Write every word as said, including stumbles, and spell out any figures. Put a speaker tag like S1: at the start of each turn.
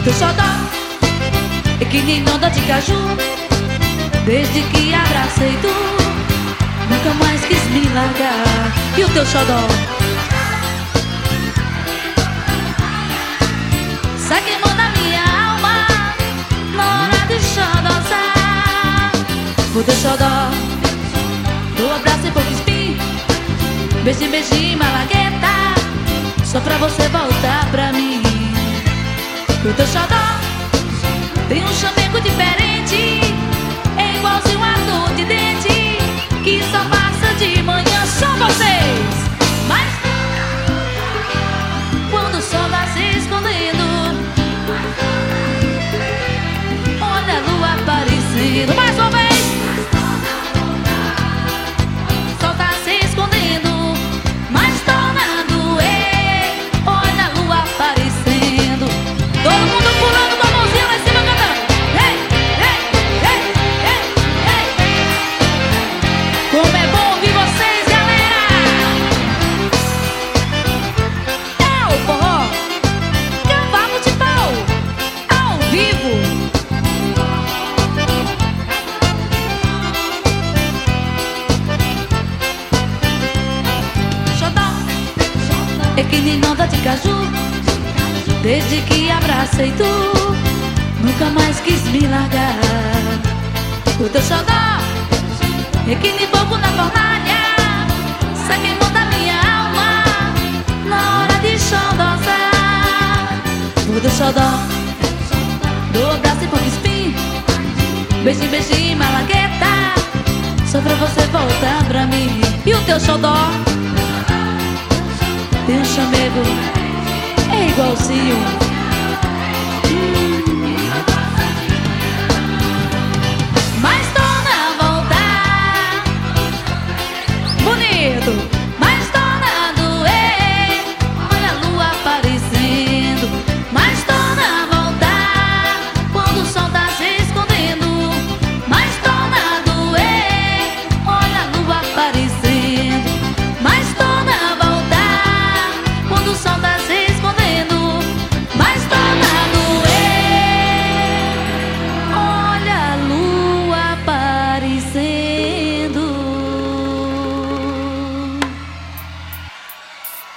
S1: O teu xodó é que nem onda de caju. Desde que abracei tu, nunca mais quis me largar. E o teu xodó sai queimando a minha alma na hora de xodosar. O teu xodó, do abraço e pouco espinho, beijinho, beijinho, malagueta, só pra você voltar pra mim. O teu xodó tem um chamego diferente, é igualzinho um ator de dente que só passa de manhã. Só vocês! Mas quando o sol vai se escondendo, olha a lua aparecendo. Mais uma vez! O sol tá se escondendo, mas tornando, ei, olha a lua aparecendo. Todo mundo pulando com a mãozinha lá em cima, cantando. Ei, ei, ei, ei, ei. Como é bom ouvir vocês, galera! É o forró Cavalo de Pau, ao vivo. Xodó é que nem onda de caju. Desde que abracei tu, nunca mais quis me largar. O teu xodó é que nem fogo na fornalha, sai queimando a minha alma na hora de xodosar. O teu xodó, do abraço e pouco espinho, beijinho, beijinho, malagueta, só pra você voltar pra mim. E o teu xodó tem um chamego, é igualzinho